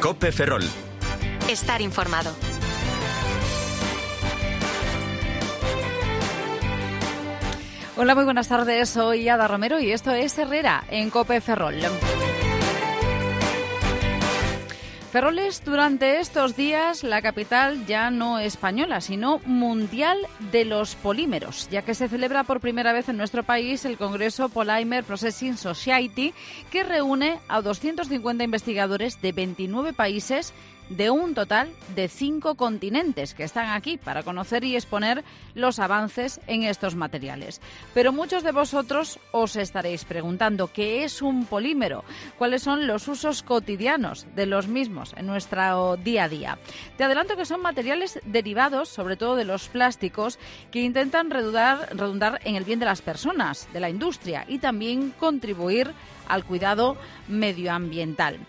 COPE Ferrol. Estar informado. Hola, muy buenas tardes. Soy Ada Romero y esto es Herrera en COPE Ferrol. Ferrol es durante estos días la capital ya no española, sino mundial de los polímeros, ya que se celebra por primera vez en nuestro país el Congreso Polymer Processing Society, que reúne a 250 investigadores de 29 países de un total de 5 continentes que están aquí para conocer y exponer los avances en estos materiales. Pero muchos de vosotros os estaréis preguntando ¿qué es un polímero? ¿Cuáles son los usos cotidianos de los mismos en nuestro día a día? Te adelanto que son materiales derivados, sobre todo de los plásticos, que intentan redundar en el bien de las personas, de la industria y también contribuir al cuidado medioambiental.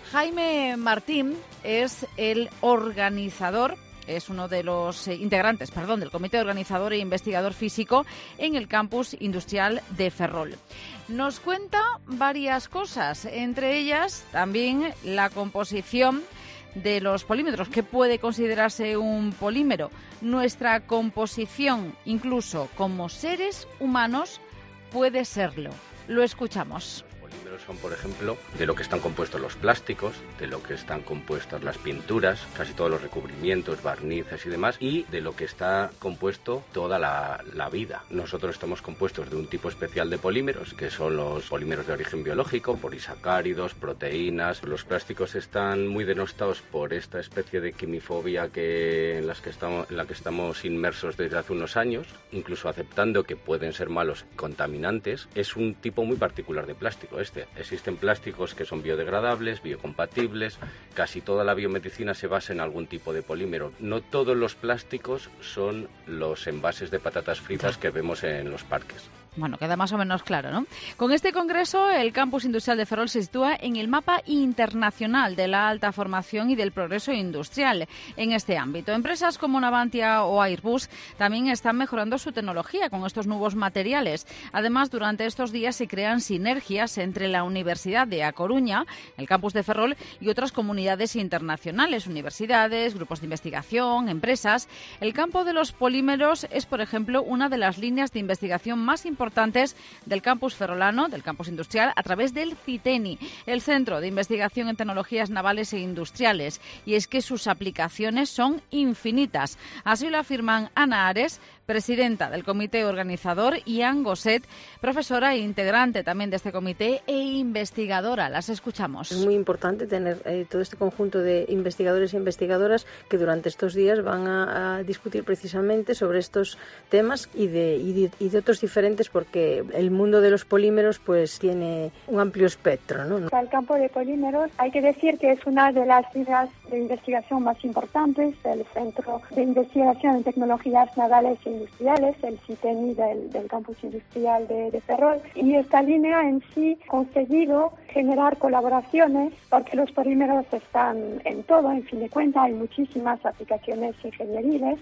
Jaime Martín es el organizador, es uno de los integrantes, del Comité Organizador e Investigador Físico en el Campus Industrial de Ferrol. Nos cuenta varias cosas, entre ellas también la composición de los polímeros. ¿Qué puede considerarse un polímero? Nuestra composición, incluso como seres humanos, puede serlo. Lo escuchamos. Polímeros son, por ejemplo, de lo que están compuestos los plásticos, de lo que están compuestas las pinturas, casi todos los recubrimientos, barnices y demás, y de lo que está compuesto toda la vida. Nosotros estamos compuestos de un tipo especial de polímeros, que son los polímeros de origen biológico, polisacáridos, proteínas. Los plásticos están muy denostados por esta especie de quimifobia en la que estamos inmersos desde hace unos años, incluso aceptando que pueden ser malos contaminantes. Es un tipo muy particular de plástico. Existen plásticos que son biodegradables, biocompatibles, casi toda la biomedicina se basa en algún tipo de polímero. No todos los plásticos son los envases de patatas fritas que vemos en los parques. Bueno, queda más o menos claro, ¿no? Con este congreso, el Campus Industrial de Ferrol se sitúa en el mapa internacional de la alta formación y del progreso industrial en este ámbito. Empresas como Navantia o Airbus también están mejorando su tecnología con estos nuevos materiales. Además, durante estos días se crean sinergias entre la Universidad de A Coruña, el Campus de Ferrol y otras comunidades internacionales, universidades, grupos de investigación, empresas. El campo de los polímeros es, por ejemplo, una de las líneas de investigación más importantes del campus ferrolano, del campus industrial, a través del CITENI, el Centro de Investigación en Tecnologías Navales e Industriales. Y es que sus aplicaciones son infinitas. Así lo afirman Ana Ares, presidenta del comité organizador, y Anne Gosset, profesora e integrante también de este comité e investigadora. Las escuchamos. Es muy importante tener todo este conjunto de investigadores e investigadoras que durante estos días van a discutir precisamente sobre estos temas y de otros diferentes, porque el mundo de los polímeros pues tiene un amplio espectro, ¿no? El campo de polímeros hay que decir que es una de las líneas de investigación más importantes del Centro de Investigación en Tecnologías Navales e Industriales, el CITENI del Campus Industrial de Ferrol, y esta línea en sí ha conseguido generar colaboraciones porque los polímeros están en todo, en fin de cuentas hay muchísimas aplicaciones ingenieriles.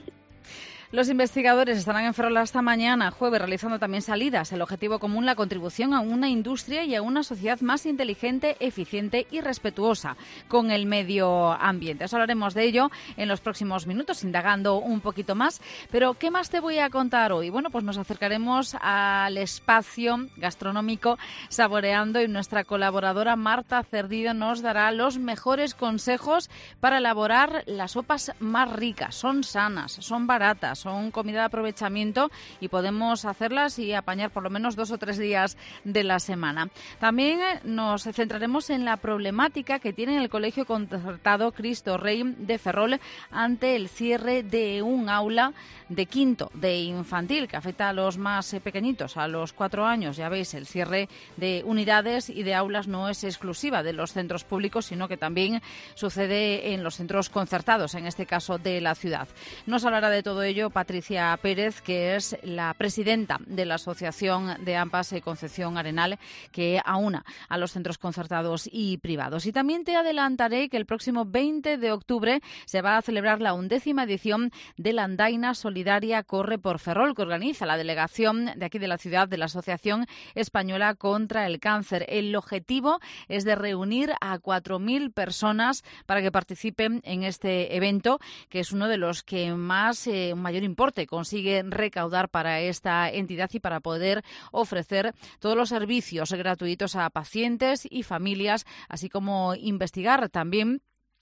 Los investigadores estarán en Ferrol hasta mañana, jueves, realizando también salidas. El objetivo común, la contribución a una industria y a una sociedad más inteligente, eficiente y respetuosa con el medio ambiente. Eso hablaremos de ello en los próximos minutos, indagando un poquito más. Pero, ¿qué más te voy a contar hoy? Bueno, pues nos acercaremos al espacio gastronómico Saboreando y nuestra colaboradora Marta Cerdido nos dará los mejores consejos para elaborar las sopas más ricas. Son sanas, son baratas, son comida de aprovechamiento y podemos hacerlas y apañar por lo menos 2 o 3 días de la semana. También nos centraremos en la problemática que tiene el Colegio Concertado Cristo Rey de Ferrol ante el cierre de un aula de quinto de infantil que afecta a los más pequeñitos, a los 4 años. Ya veis, el cierre de unidades y de aulas no es exclusiva de los centros públicos, sino que también sucede en los centros concertados, en este caso de la ciudad. Nos hablará de todo ello ello Patricia Pérez, que es la presidenta de la Asociación de AMPAs Concepción Arenal, que aúna a los centros concertados y privados. Y también te adelantaré que el próximo 20 de octubre se va a celebrar la 11ª edición de la Andaina Solidaria Corre por Ferrol, que organiza la delegación de aquí de la ciudad de la Asociación Española contra el Cáncer. El objetivo es de reunir a 4.000 personas para que participen en este evento, que es uno de los que más mayor importe consigue recaudar para esta entidad y para poder ofrecer todos los servicios gratuitos a pacientes y familias, así como investigar también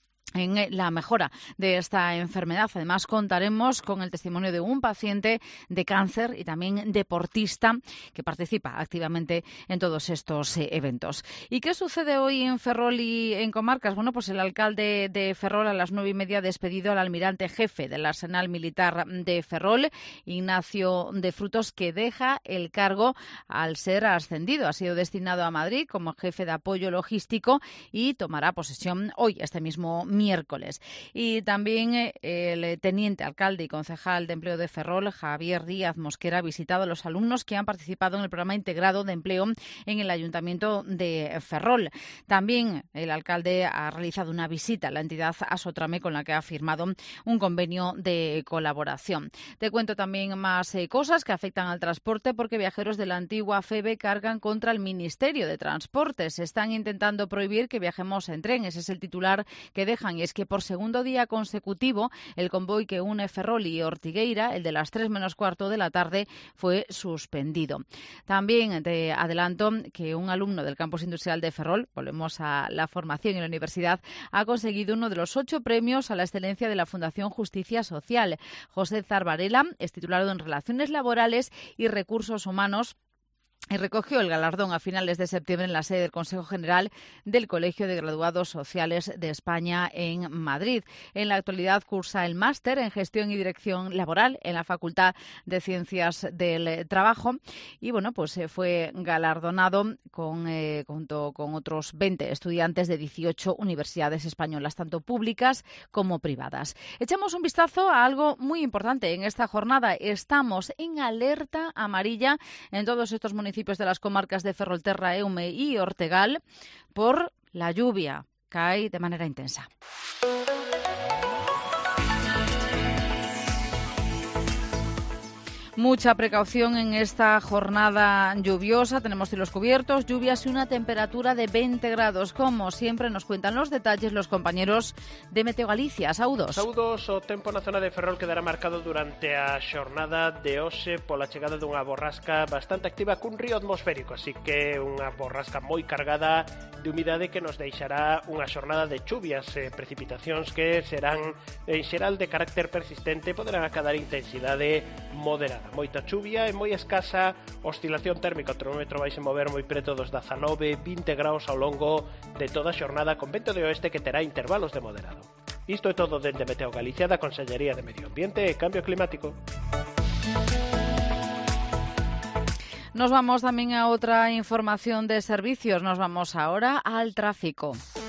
en la mejora de esta enfermedad. Además, contaremos con el testimonio de un paciente de cáncer y también deportista que participa activamente en todos estos eventos. ¿Y qué sucede hoy en Ferrol y en comarcas? Bueno, pues el alcalde de Ferrol a las 9:30 ha despedido al almirante jefe del Arsenal Militar de Ferrol, Ignacio de Frutos, que deja el cargo al ser ascendido. Ha sido destinado a Madrid como jefe de apoyo logístico y tomará posesión hoy, este mismo miércoles. Y también el teniente alcalde y concejal de empleo de Ferrol, Javier Díaz Mosquera, ha visitado a los alumnos que han participado en el programa integrado de empleo en el Ayuntamiento de Ferrol. También el alcalde ha realizado una visita a la entidad Asotrame, con la que ha firmado un convenio de colaboración. Te cuento también más cosas que afectan al transporte, porque viajeros de la antigua FEVE cargan contra el Ministerio de Transportes. Están intentando prohibir que viajemos en tren. Ese es el titular que dejan, y es que por segundo día consecutivo el convoy que une Ferrol y Ortigueira, el de las 3:15 de la tarde, fue suspendido. También te adelanto que un alumno del campus industrial de Ferrol, volvemos a la formación en la universidad, ha conseguido uno de los 8 premios a la excelencia de la Fundación Justicia Social. José Zarbarela es titulado en Relaciones Laborales y Recursos Humanos y recogió el galardón a finales de septiembre en la sede del Consejo General del Colegio de Graduados Sociales de España en Madrid. En la actualidad cursa el máster en Gestión y Dirección Laboral en la Facultad de del Trabajo y bueno, pues fue galardonado junto con otros 20 estudiantes de 18 universidades españolas, tanto públicas como privadas. Echamos un vistazo a algo muy importante en esta jornada. Estamos en alerta amarilla en todos estos municipios de las comarcas de Ferrolterra, Eume y Ortegal por la lluvia. Cae de manera intensa. Mucha precaución en esta jornada lluviosa. Tenemos cielos cubiertos, lluvias y una temperatura de 20 grados. Como siempre nos cuentan los detalles los compañeros de Meteo Galicia. Saúdos. Saúdos, o tempo na zona de Ferrol quedará marcado durante a xornada de hoxe pola chegada dunha borrasca bastante activa cun río atmosférico, así que unha borrasca moi cargada de humidade que nos deixará unha xornada de chuvias e precipitacións que serán en xeral de carácter persistente, poderán acadar intensidade moderada. Moita chuvia e moi escasa oscilación térmica. O termómetro vai se mover moi preto dos 19-20 graus ao longo de toda a xornada, con vento de oeste que terá intervalos de moderado. Isto é todo dende Meteo Galicia, da Consellería de Medio Ambiente e Cambio Climático. Nos vamos también a otra información de servicios. Nos vamos ahora al tráfico.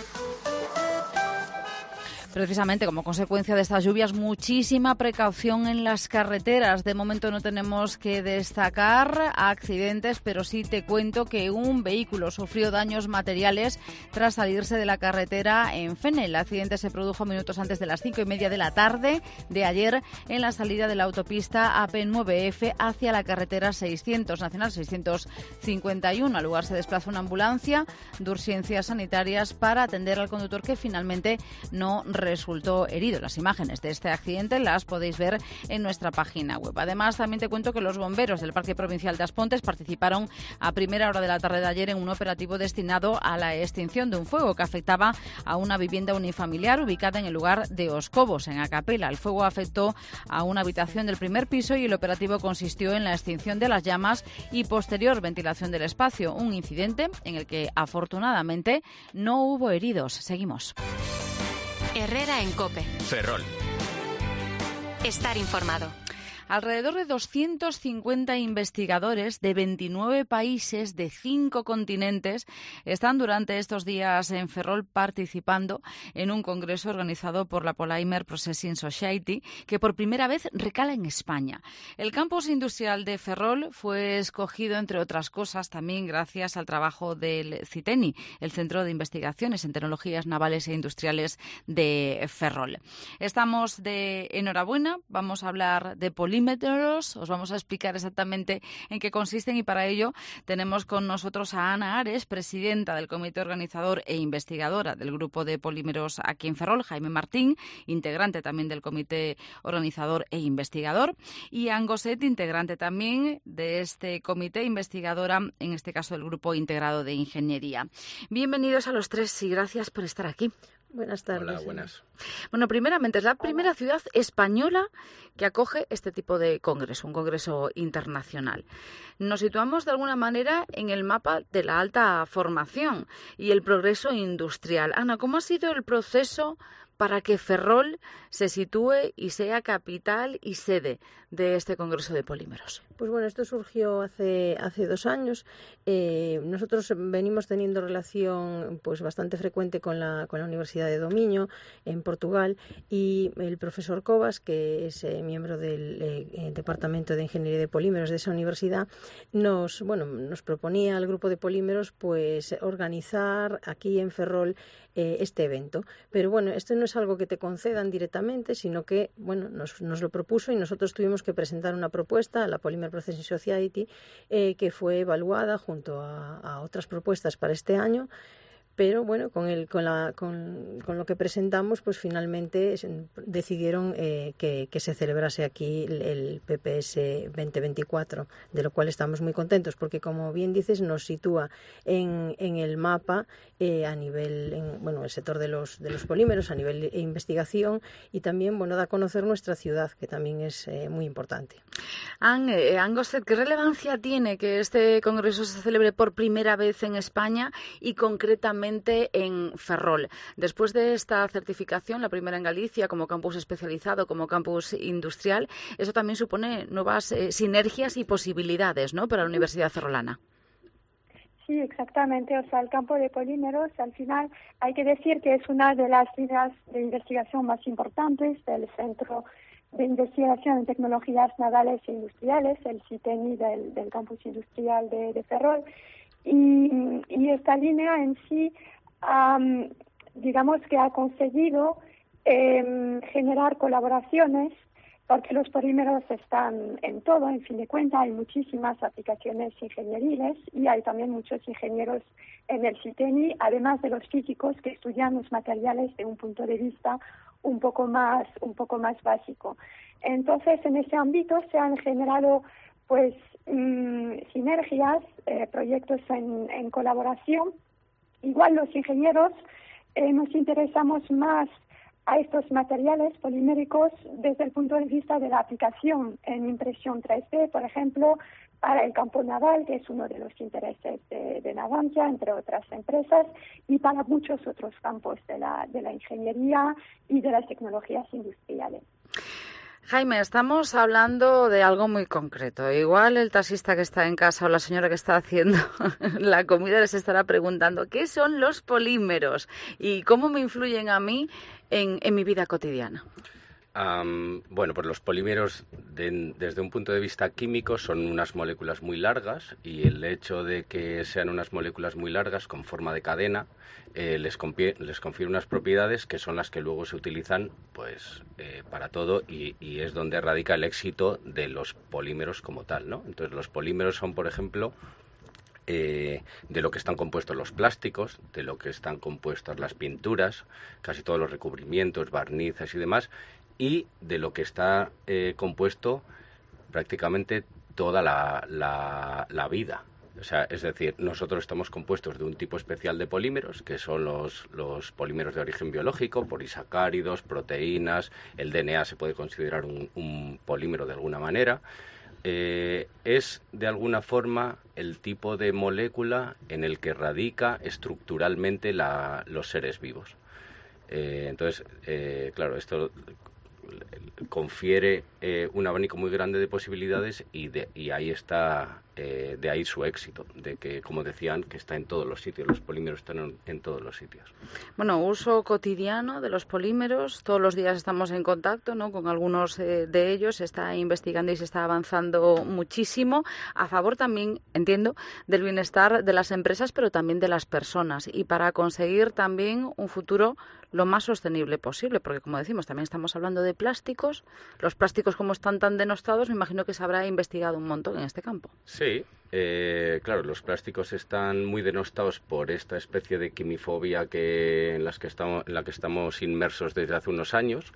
Precisamente como consecuencia de estas lluvias, muchísima precaución en las carreteras. De momento no tenemos que destacar accidentes, pero sí te cuento que un vehículo sufrió daños materiales tras salirse de la carretera en Fene. El accidente se produjo minutos antes de las 5:30 de la tarde de ayer en la salida de la autopista AP9F hacia la carretera 600, Nacional 651. Al lugar se desplazó una ambulancia de urgencias sanitarias para atender al conductor, que finalmente no resultó herido. Las imágenes de este accidente las podéis ver en nuestra página web. Además, también te cuento que los bomberos del Parque Provincial de Aspontes participaron a primera hora de la tarde de ayer en un operativo destinado a la extinción de un fuego que afectaba a una vivienda unifamiliar ubicada en el lugar de Oscobos, en Acapela. El fuego afectó a una habitación del primer piso y el operativo consistió en la extinción de las llamas y posterior ventilación del espacio. Un incidente en el que afortunadamente no hubo heridos. Seguimos. Herrera en COPE. Ferrol. Estar informado. Alrededor de 250 investigadores de 29 países de 5 continentes están durante estos días en Ferrol participando en un congreso organizado por la Polymer Processing Society, que por primera vez recala en España. El campus industrial de Ferrol fue escogido, entre otras cosas, también gracias al trabajo del CITENI, el Centro de Investigaciones en Tecnologías Navales e Industriales de Ferrol. Estamos de enhorabuena, vamos a hablar de polímeros, os vamos a explicar exactamente en qué consisten y para ello tenemos con nosotros a Ana Ares, presidenta del comité organizador e investigadora del grupo de polímeros aquí en Ferrol, Jaime Martín, integrante también del comité organizador e investigador, y Ann Gosset, integrante también de este comité investigadora, en este caso del grupo integrado de ingeniería. Bienvenidos a los tres y gracias por estar aquí. Buenas tardes. Hola, buenas. Bueno, primeramente, es la primera ciudad española que acoge este tipo de congreso, un congreso internacional. Nos situamos de alguna manera en el mapa de la alta formación y el progreso industrial. Ana, ¿cómo ha sido el proceso para que Ferrol se sitúe y sea capital y sede de este Congreso de Polímeros? Pues bueno, esto surgió hace 2 años. Nosotros venimos teniendo relación pues bastante frecuente con la Universidad de Dominio en Portugal, y el profesor Covas, que es miembro del Departamento de Ingeniería de Polímeros de esa universidad, nos proponía al grupo de polímeros pues organizar aquí en Ferrol este evento. Pero bueno, esto no es algo que te concedan directamente, sino que nos lo propuso y nosotros tuvimos que presentar una propuesta a la Polymer Processing Society que fue evaluada junto a otras propuestas para este año. Pero bueno, con lo que presentamos, pues finalmente decidieron que se celebrase aquí el PPS 2024, de lo cual estamos muy contentos, porque como bien dices, nos sitúa en el mapa a nivel, el sector de los polímeros, a nivel de investigación, y también da a conocer nuestra ciudad, que también es muy importante. Ann Gosset, ¿qué relevancia tiene que este congreso se celebre por primera vez en España y concretamente en Ferrol? Después de esta certificación, la primera en Galicia, como campus especializado, como campus industrial, eso también supone nuevas sinergias y posibilidades, ¿no?, para la Universidad Ferrolana. Sí, exactamente. O sea, el campo de polímeros, al final, hay que decir que es una de las líneas de investigación más importantes del Centro de Investigación en Tecnologías Navales e Industriales, el CITENI del campus industrial de Ferrol. Y esta línea en sí, digamos que ha conseguido generar colaboraciones, porque los polímeros están en todo, en fin de cuentas, hay muchísimas aplicaciones ingenieriles y hay también muchos ingenieros en el CITENI, además de los físicos que estudian los materiales de un punto de vista un poco más básico. Entonces, en ese ámbito se han generado pues sinergias, proyectos en colaboración. Igual los ingenieros nos interesamos más a estos materiales poliméricos desde el punto de vista de la aplicación en impresión 3D, por ejemplo, para el campo naval, que es uno de los intereses de Navantia, entre otras empresas, y para muchos otros campos de la ingeniería y de las tecnologías industriales. Jaime, estamos hablando de algo muy concreto. Igual el taxista que está en casa o la señora que está haciendo la comida les estará preguntando ¿qué son los polímeros y cómo me influyen a mí en mi vida cotidiana? Pues los polímeros, desde un punto de vista químico, son unas moléculas muy largas, y el hecho de que sean unas moléculas muy largas con forma de cadena les confiere unas propiedades que son las que luego se utilizan para todo, y es donde radica el éxito de los polímeros como tal, ¿no? Entonces los polímeros son, por ejemplo, de lo que están compuestos los plásticos, de lo que están compuestas las pinturas, casi todos los recubrimientos, barnices y demás, y de lo que está compuesto prácticamente toda la vida. O sea, es decir, nosotros estamos compuestos de un tipo especial de polímeros, que son los polímeros de origen biológico, polisacáridos, proteínas. El DNA se puede considerar un polímero de alguna manera. Es de alguna forma el tipo de molécula en el que radica estructuralmente los seres vivos. Entonces, claro, esto confiere un abanico muy grande de posibilidades y ahí está, de ahí su éxito, de que, como decían, que está en todos los sitios, los polímeros están en todos los sitios. Bueno, uso cotidiano de los polímeros, todos los días estamos en contacto, ¿no?, con algunos de ellos, se está investigando y se está avanzando muchísimo, a favor también, entiendo, del bienestar de las empresas, pero también de las personas, y para conseguir también un futuro lo más sostenible posible, porque como decimos, también estamos hablando de plásticos. Los plásticos, como están tan denostados, me imagino que se habrá investigado un montón en este campo. Sí, claro, los plásticos están muy denostados por esta especie de quimifobia en la que estamos inmersos desde hace unos años.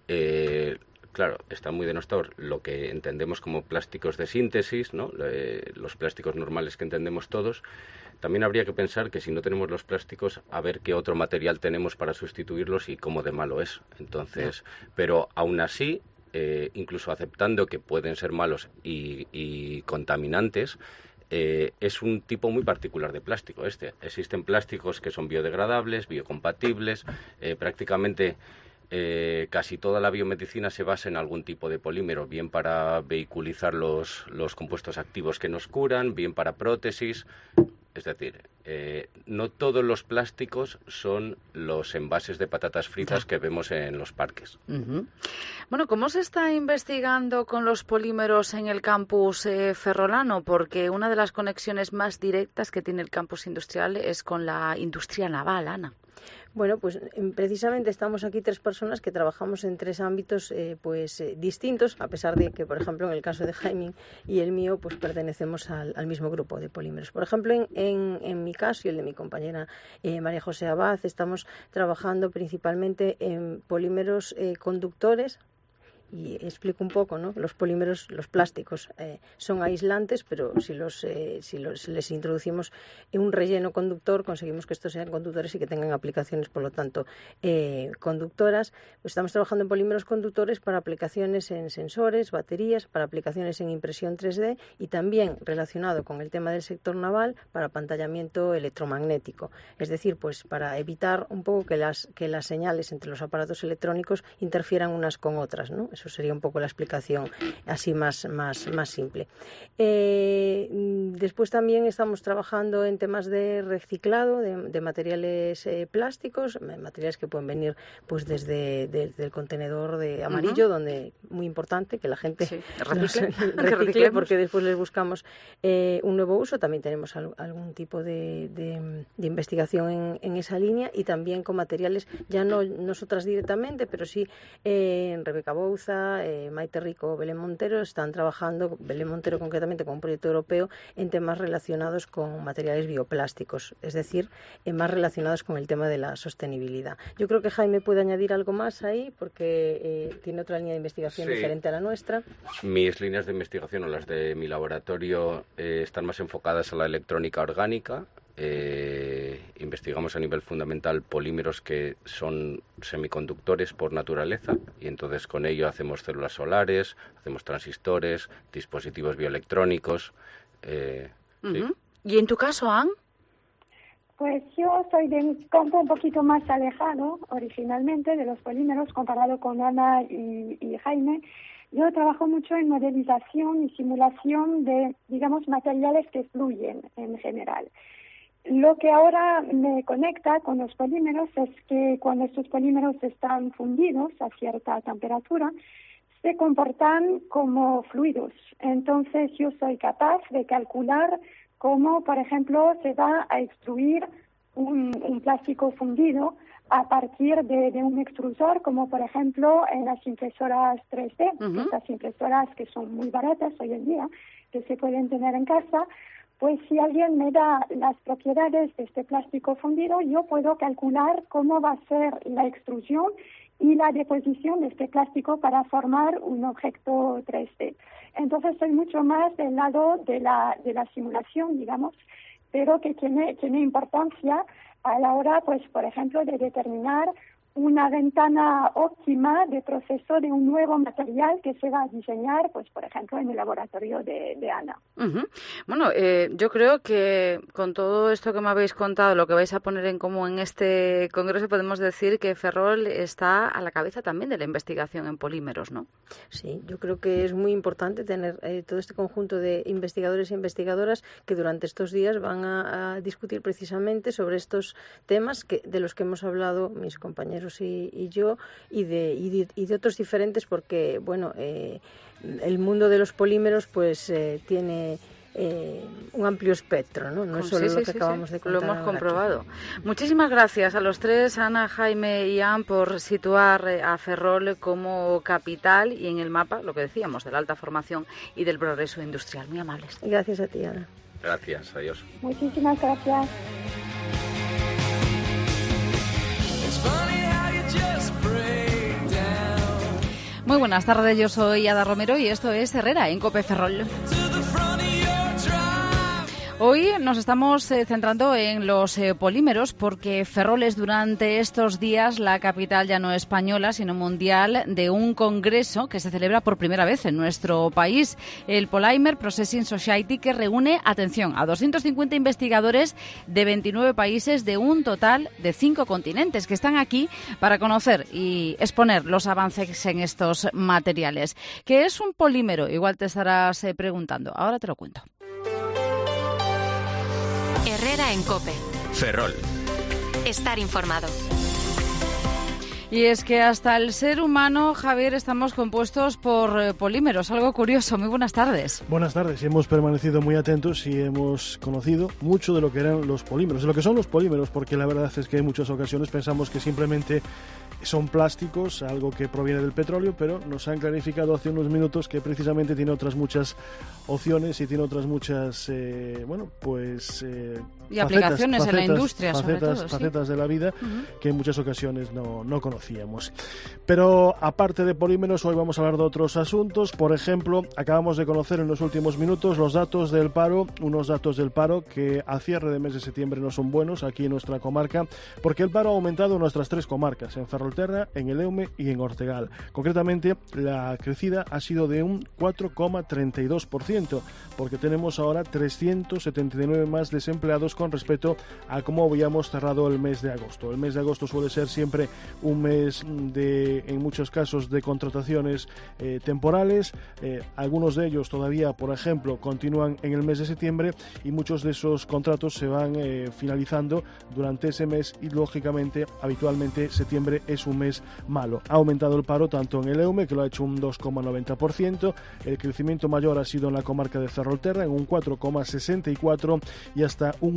Claro, está muy denostado lo que entendemos como plásticos de síntesis, ¿no? Los plásticos normales que entendemos todos. También habría que pensar que si no tenemos los plásticos, a ver qué otro material tenemos para sustituirlos y cómo de malo es. Entonces, pero aún así, incluso aceptando que pueden ser malos y contaminantes, es un tipo muy particular de plástico. Existen plásticos que son biodegradables, biocompatibles, prácticamente casi toda la biomedicina se basa en algún tipo de polímero, bien para vehiculizar los compuestos activos que nos curan, bien para prótesis. Es decir, no todos los plásticos son los envases de patatas fritas que vemos en los parques. Uh-huh. Bueno, ¿cómo se está investigando con los polímeros en el campus ferrolano? Porque una de las conexiones más directas que tiene el campus industrial es con la industria naval, Ana. Bueno, pues precisamente estamos aquí 3 personas que trabajamos en 3 ámbitos distintos, a pesar de que, por ejemplo, en el caso de Jaime y el mío, pues pertenecemos al mismo grupo de polímeros. Por ejemplo, en mi caso y el de mi compañera María José Abad, estamos trabajando principalmente en polímeros conductores. Y explico un poco, ¿no? Los polímeros, los plásticos, son aislantes, pero si les introducimos en un relleno conductor, conseguimos que estos sean conductores y que tengan aplicaciones, por lo tanto, conductoras. Pues estamos trabajando en polímeros conductores para aplicaciones en sensores, baterías, para aplicaciones en impresión 3D y también relacionado con el tema del sector naval para apantallamiento electromagnético. Es decir, pues para evitar un poco que las señales entre los aparatos electrónicos interfieran unas con otras, ¿no? Eso sería un poco la explicación así más simple. Después también estamos trabajando en temas de reciclado de materiales plásticos, materiales que pueden venir pues desde el contenedor de amarillo, donde muy importante que la gente recicle porque después les buscamos un nuevo uso. También tenemos algún tipo de investigación en esa línea y también con materiales, ya no nosotras directamente, pero sí en Rebeca Bouza, Maite Rico, Belén Montero están trabajando, Belén Montero concretamente con un proyecto europeo en temas relacionados con materiales bioplásticos, es decir, más relacionados con el tema de la sostenibilidad. Yo creo que Jaime puede añadir algo más ahí porque tiene otra línea de investigación diferente a la nuestra. Mis líneas de investigación o las de mi laboratorio están más enfocadas a la electrónica orgánica. Investigamos a nivel fundamental polímeros que son semiconductores por naturaleza y entonces con ello hacemos células solares, hacemos transistores, dispositivos bioelectrónicos. Sí. ¿Y en tu caso, Ann? Pues yo soy de un campo un poquito más alejado originalmente de los polímeros comparado con Ana y Jaime. Yo trabajo mucho en modelización y simulación de, digamos, materiales que fluyen en general. Lo que ahora me conecta con los polímeros es que cuando estos polímeros están fundidos a cierta temperatura, se comportan como fluidos. Entonces yo soy capaz de calcular cómo, por ejemplo, se va a extruir un plástico fundido a partir de un extrusor, como por ejemplo en las impresoras 3D, estas impresoras que son muy baratas hoy en día, que se pueden tener en casa. Pues si alguien me da las propiedades de este plástico fundido, yo puedo calcular cómo va a ser la extrusión y la deposición de este plástico para formar un objeto 3D. Entonces soy mucho más del lado de la simulación, digamos, pero que tiene importancia a la hora, pues, por ejemplo, de determinar una ventana óptima de proceso de un nuevo material que se va a diseñar, pues por ejemplo, en el laboratorio de Ana. Uh-huh. Bueno, yo creo que con todo esto que me habéis contado, lo que vais a poner en común en este congreso, podemos decir que Ferrol está a la cabeza también de la investigación en polímeros, ¿no? Sí, yo creo que es muy importante tener todo este conjunto de investigadores e investigadoras que durante estos días van a discutir precisamente sobre estos temas de los que hemos hablado mis compañeros y yo y de otros diferentes, porque bueno, el mundo de los polímeros pues tiene un amplio espectro, ¿no? No es solo lo que acabamos de contar. Lo hemos comprobado. Aquí. Muchísimas gracias a los tres, Ana, Jaime y Ann, por situar a Ferrol como capital y en el mapa, lo que decíamos, de la alta formación y del progreso industrial. Muy amables. Gracias a ti, Ana. Gracias, adiós. Muchísimas gracias. Muy buenas tardes, yo soy Ada Romero y esto es Herrera en COPE Ferrol. Hoy nos estamos centrando en los polímeros porque Ferrol es durante estos días la capital ya no española sino mundial de un congreso que se celebra por primera vez en nuestro país, el Polymer Processing Society, que reúne, atención, a 250 investigadores de 29 países de un total de 5 continentes que están aquí para conocer y exponer los avances en estos materiales. ¿Qué es un polímero? Igual te estarás preguntando. Ahora te lo cuento. Herrera en COPE. Ferrol. Estar informado. Y es que hasta el ser humano, Javier, estamos compuestos por polímeros. Algo curioso. Muy buenas tardes. Buenas tardes. Hemos permanecido muy atentos y hemos conocido mucho de lo que eran los polímeros, de lo que son los polímeros, porque la verdad es que en muchas ocasiones pensamos que simplemente son plásticos, algo que proviene del petróleo, pero nos han clarificado hace unos minutos que precisamente tiene otras muchas opciones y tiene otras muchas, y aplicaciones en la industria, facetas de la vida que en muchas ocasiones no conocíamos. Pero aparte de polímeros, hoy vamos a hablar de otros asuntos. Por ejemplo, acabamos de conocer en los últimos minutos los datos del paro, unos datos del paro que a cierre de mes de septiembre no son buenos aquí en nuestra comarca, porque el paro ha aumentado en nuestras 3 comarcas, en Ferrolterra, en el Eume y en Ortegal. Concretamente, la crecida ha sido de un 4,32%, porque tenemos ahora 379 más desempleados con respecto a cómo habíamos cerrado el mes de agosto. El mes de agosto suele ser siempre un mes en muchos casos, de contrataciones temporales. Algunos de ellos todavía, por ejemplo, continúan en el mes de septiembre y muchos de esos contratos se van finalizando durante ese mes y, lógicamente, habitualmente septiembre es un mes malo. Ha aumentado el paro tanto en el Eume, que lo ha hecho un 2,90%, el crecimiento mayor ha sido en la comarca de Ferrolterra, en un 4,64%, y hasta un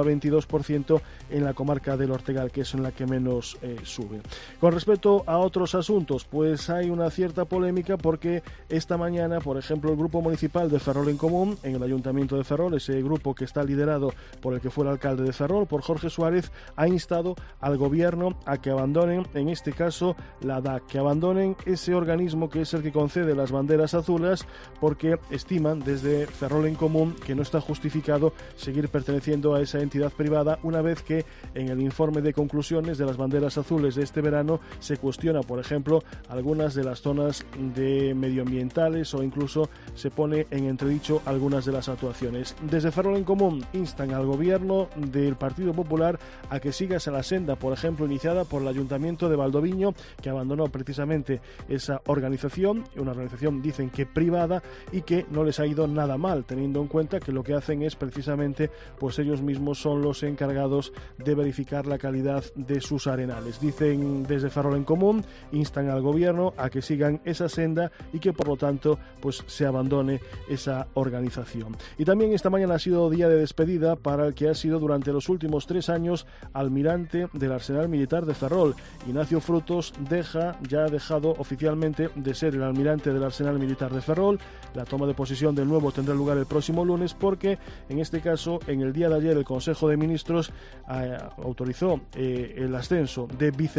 1,22% en la comarca del Ortegal, que es en la que menos sube. Con respecto a otros asuntos, pues hay una cierta polémica porque esta mañana, por ejemplo, el Grupo Municipal de Ferrol en Común, en el Ayuntamiento de Ferrol, ese grupo que está liderado por el que fue el alcalde de Ferrol, por Jorge Suárez, ha instado al gobierno a que abandonen, en este caso, la DAC, que abandonen ese organismo que es el que concede las banderas azules, porque estiman desde Ferrol en Común que no está justificado seguir perteneciendo a esa entidad privada, una vez que en el informe de conclusiones de las banderas azules de este verano se cuestiona, por ejemplo, algunas de las zonas de medioambientales o incluso se pone en entredicho algunas de las actuaciones. Desde Ferrol en Común instan al gobierno del Partido Popular a que siga la senda, por ejemplo, iniciada por el Ayuntamiento de Valdoviño, que abandonó precisamente esa organización, una organización, dicen que privada, y que no les ha ido nada mal, teniendo en cuenta que lo que hacen es precisamente, pues ellos mismos son los encargados de verificar la calidad de sus arenales. Dicen desde Ferrol en Común, instan al gobierno a que sigan esa senda y que por lo tanto pues se abandone esa organización. Y también esta mañana ha sido día de despedida para el que ha sido durante los últimos 3 años almirante del Arsenal Militar de Ferrol. Ignacio Frutos ha dejado oficialmente de ser el almirante del Arsenal Militar de Ferrol. La toma de posesión del nuevo tendrá lugar el próximo lunes, porque en este caso, en el día de ayer, el Consejo de Ministros autorizó el ascenso de vicealmirante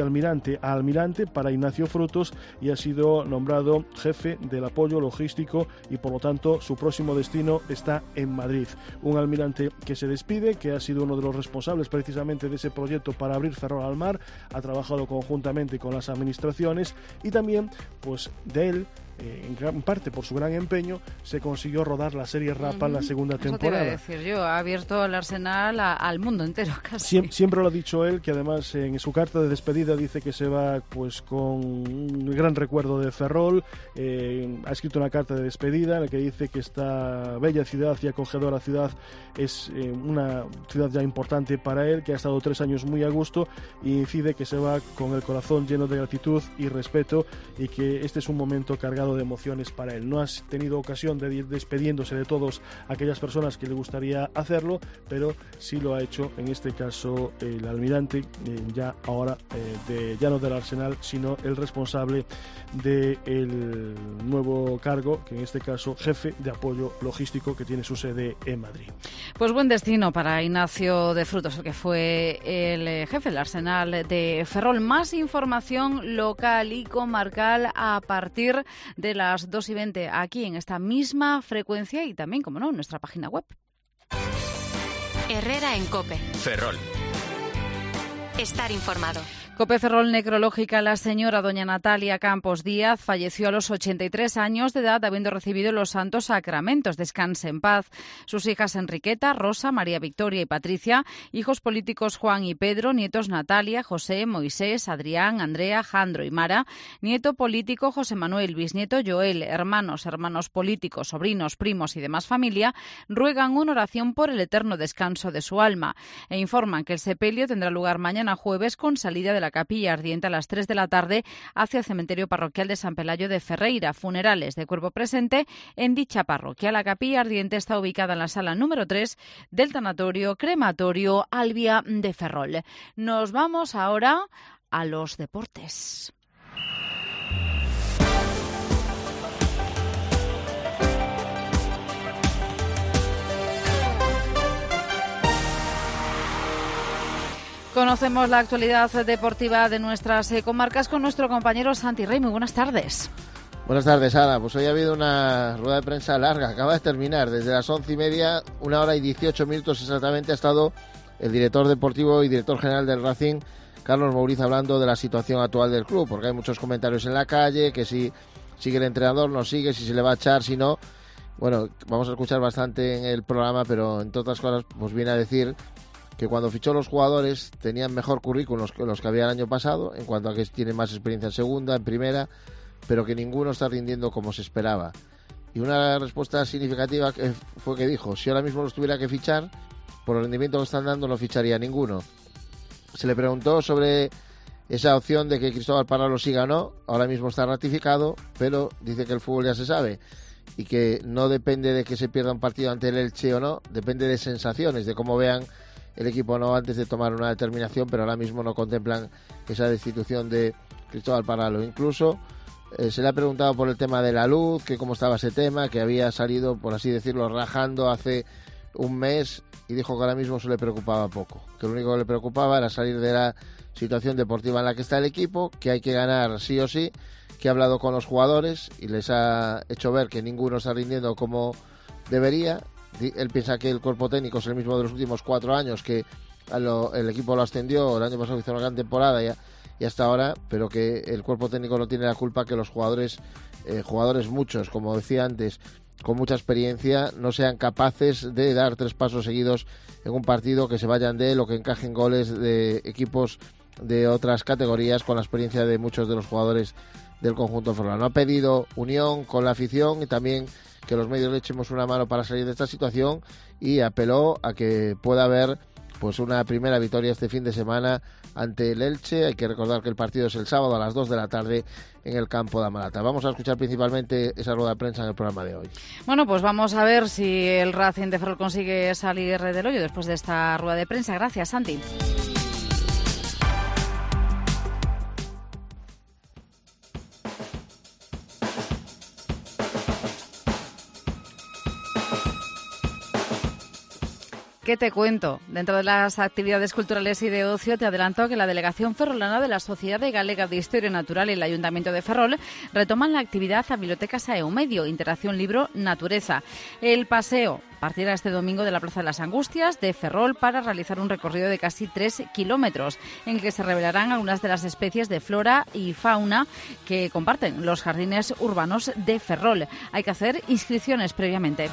precisamente a almirante para Ignacio Frutos y ha sido nombrado jefe del apoyo logístico y por lo tanto su próximo destino está en Madrid. Un almirante que se despide, que ha sido uno de los responsables precisamente de ese proyecto para abrir Ferrol al mar, ha trabajado conjuntamente con las administraciones y también pues de él, en gran parte por su gran empeño, se consiguió rodar la serie Rapa en la segunda temporada. Eso te iba a decir yo, ha abierto el Arsenal al mundo entero casi. Siempre lo ha dicho él, que además en su carta de despedida dice que se va pues con un gran recuerdo de Ferrol. Ha escrito una carta de despedida en la que dice que esta bella ciudad y acogedora ciudad es una ciudad ya importante para él, que ha estado 3 años muy a gusto, y incide que se va con el corazón lleno de gratitud y respeto, y que este es un momento cargado de emociones para él. No ha tenido ocasión de ir despidiéndose de todas aquellas personas que le gustaría hacerlo, pero sí lo ha hecho en este caso el almirante, ya ahora ya no del Arsenal, sino el responsable del nuevo cargo, que en este caso jefe de apoyo logístico, que tiene su sede en Madrid. Pues buen destino para Ignacio de Frutos, el que fue el jefe del Arsenal de Ferrol. Más información local y comarcal a partir de las 2:20 aquí en esta misma frecuencia y también, como no, en nuestra página web. Herrera en COPE. Ferrol. Estar informado. COPE Ferrol necrológica. La señora doña Natalia Campos Díaz falleció a los 83 años de edad, habiendo recibido los santos sacramentos. Descanse en paz. Sus hijas Enriqueta, Rosa, María Victoria y Patricia, hijos políticos Juan y Pedro, nietos Natalia, José, Moisés, Adrián, Andrea, Jandro y Mara, nieto político José Manuel, bisnieto Joel, hermanos políticos, sobrinos, primos y demás familia, ruegan una oración por el eterno descanso de su alma e informan que el sepelio tendrá lugar mañana jueves con salida de la Capilla Ardiente a las 3 de la tarde hacia el cementerio parroquial de San Pelayo de Ferreira. Funerales de cuerpo presente en dicha parroquia. La Capilla Ardiente está ubicada en la sala número 3 del tanatorio crematorio Albia de Ferrol. Nos vamos ahora a los deportes. Conocemos la actualidad deportiva de nuestras comarcas con nuestro compañero Santi Rey. Muy buenas tardes. Buenas tardes, Ana. Pues hoy ha habido una rueda de prensa larga, acaba de terminar. Desde las 11:30, 1 hora y 18 minutos exactamente, ha estado el director deportivo y director general del Racing, Carlos Mouriz, hablando de la situación actual del club, porque hay muchos comentarios en la calle, que si sigue el entrenador, no sigue, si se le va a echar, si no. Bueno, vamos a escuchar bastante en el programa, pero entre otras cosas, pues viene a decir que cuando fichó los jugadores tenían mejor currículum que los que había el año pasado, en cuanto a que tienen más experiencia en segunda, en primera, pero que ninguno está rindiendo como se esperaba. Y una respuesta significativa fue que dijo, si ahora mismo los tuviera que fichar, por el rendimiento que están dando no ficharía ninguno. Se le preguntó sobre esa opción de que Cristóbal Parralo siga o no. Ahora mismo está ratificado, pero dice que el fútbol ya se sabe y que no depende de que se pierda un partido ante el Elche o no, depende de sensaciones, de cómo vean el equipo no antes de tomar una determinación, pero ahora mismo no contemplan esa destitución de Cristóbal Parralo. Incluso se le ha preguntado por el tema de la luz, que cómo estaba ese tema, que había salido, por así decirlo, rajando hace un mes, y dijo que ahora mismo eso le preocupaba poco, que lo único que le preocupaba era salir de la situación deportiva en la que está el equipo, que hay que ganar sí o sí, que ha hablado con los jugadores y les ha hecho ver que ninguno está rindiendo como debería. Él piensa que el cuerpo técnico es el mismo de los últimos 4 años, que el equipo lo ascendió, el año pasado hizo una gran temporada y hasta ahora, pero que el cuerpo técnico no tiene la culpa que los jugadores muchos, como decía antes, con mucha experiencia, no sean capaces de dar 3 pasos seguidos en un partido, que se vayan de él o que encajen goles de equipos de otras categorías con la experiencia de muchos de los jugadores del conjunto ferrolano. Ha pedido unión con la afición y también que los medios le echemos una mano para salir de esta situación, y apeló a que pueda haber pues una primera victoria este fin de semana ante el Elche. Hay que recordar que el partido es el sábado a las 2 de la tarde en el campo de Amalata. Vamos a escuchar principalmente esa rueda de prensa en el programa de hoy. Bueno, pues vamos a ver si el Racing de Ferrol consigue salir del hoyo después de esta rueda de prensa. Gracias, Santi. ¿Qué te cuento? Dentro de las actividades culturales y de ocio, te adelanto que la Delegación Ferrolana de la Sociedad Galega de Historia Natural y el Ayuntamiento de Ferrol retoman la actividad a Biblioteca Saeo Medio, Interacción Libro Natureza. El paseo partirá este domingo de la Plaza de las Angustias de Ferrol para realizar un recorrido de casi 3 kilómetros, en el que se revelarán algunas de las especies de flora y fauna que comparten los jardines urbanos de Ferrol. Hay que hacer inscripciones previamente.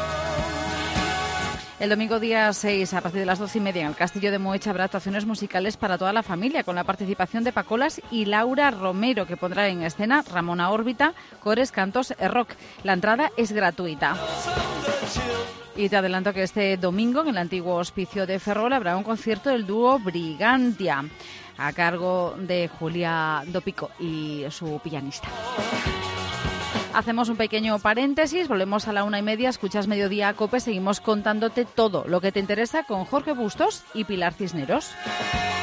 El domingo día 6, a partir de las 12:30, en el Castillo de Moeche habrá actuaciones musicales para toda la familia, con la participación de Pacolas y Laura Romero, que pondrá en escena Ramona Órbita, cores, cantos e rock. La entrada es gratuita. Y te adelanto que este domingo, en el antiguo hospicio de Ferrol, habrá un concierto del dúo Brigantia, a cargo de Julia Dopico y su pianista. Hacemos un pequeño paréntesis, volvemos a la 1:30, escuchas Mediodía COPE, seguimos contándote todo lo que te interesa con Jorge Bustos y Pilar Cisneros.